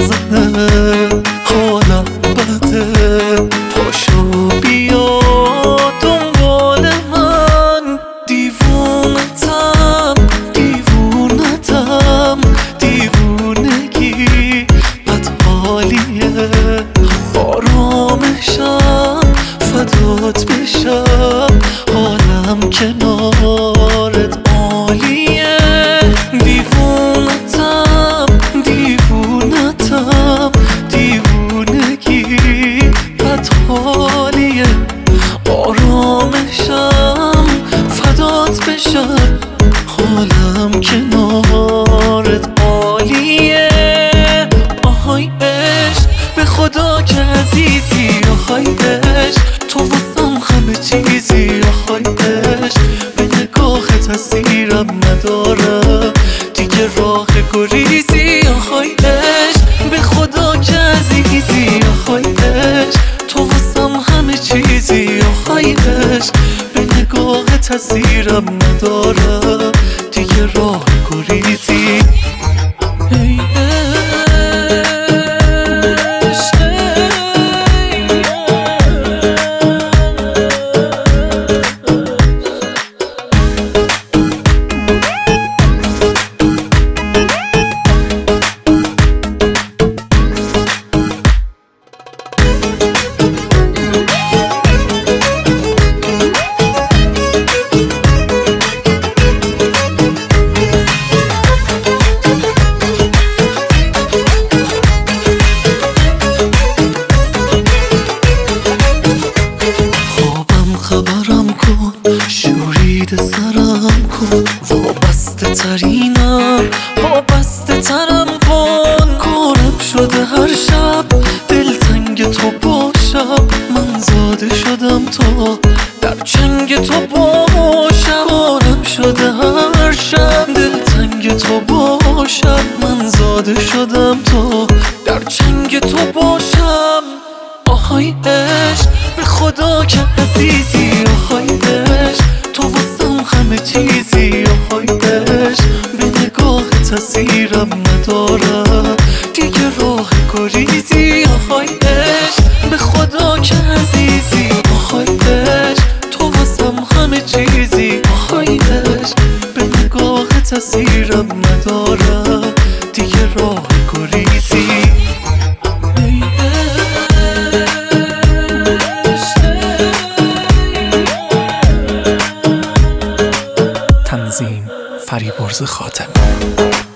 میزنه، حالم بده، پاشو بیا دنبال من. دیوونتم دیوونتم دیوونگی بد حالیه، آرامشم فدات بشم، حالم کنارت عالیه. دیوونتم دیوونتم دیوونگی بد حالیه، آرامشم فدات بشم، حالم کنارت عالیه. آهای عشق به خدا که عزیزی، آهای عشق تو واسم همه چیزی، آهای عشق به نگاه تاثیرم نداره دیگه راه گریزی، آهای عشق به خدا که عزیزی، آهای عشق تو واسم همه چیزی، آهای عشق به نگاه تاثیرم نداره دیگه راه گریزی. ای خبرم کن، شورید سرم کن، وابسته ترینم وابسته ترم کن. کارم شده هر شب دلتنگ تو باشم، من زاده شدم تا در چنگ تو باشم. کارم شده هر شب دلتنگ تو باشم، من زاده شدم تا در چنگ تو باشم. آهای عشق به خدا که عزیزی، آهای عشق تو واسم همه چیزی، آهای عشق به نگاه تاثیرم نداره دیگه راه گریزی، آهای عشق به خدا که عزیزی، آهای عشق تو واسم همه چیزی، آهای عشق به نگاه تاثیرم نداره دیگه راه گریزی. تنظیم فریبرز خاتمی.